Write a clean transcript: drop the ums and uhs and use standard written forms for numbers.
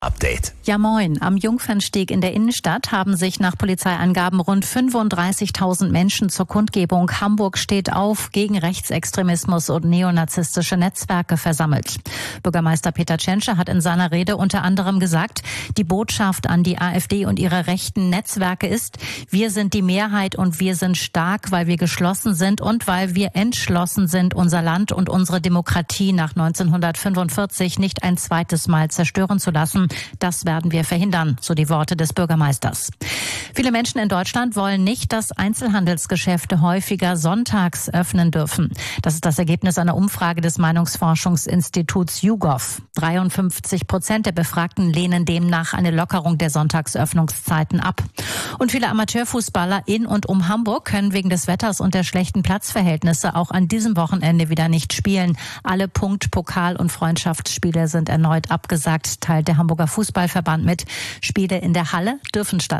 Update. Ja moin, am Jungfernsteg in der Innenstadt haben sich nach Polizeiangaben rund 35.000 Menschen zur Kundgebung Hamburg steht auf gegen Rechtsextremismus und neonazistische Netzwerke versammelt. Bürgermeister Peter Tschentscher hat in seiner Rede unter anderem gesagt, die Botschaft an die AfD und ihre rechten Netzwerke ist, wir sind die Mehrheit und wir sind stark, weil wir geschlossen sind und weil wir entschlossen sind, unser Land und unsere Demokratie nach 1945 nicht ein zweites Mal zerstören zu lassen. Das werden wir verhindern, so die Worte des Bürgermeisters. Viele Menschen in Deutschland wollen nicht, dass Einzelhandelsgeschäfte häufiger sonntags öffnen dürfen. Das ist das Ergebnis einer Umfrage des Meinungsforschungsinstituts YouGov. 53% der Befragten lehnen demnach eine Lockerung der Sonntagsöffnungszeiten ab. Und viele Amateurfußballer in und um Hamburg können wegen des Wetters und der schlechten Platzverhältnisse auch an diesem Wochenende wieder nicht spielen. Alle Punkt-, Pokal- und Freundschaftsspiele sind erneut abgesagt, teilt der Hamburger Fußballverband mit. Spiele in der Halle dürfen stattfinden.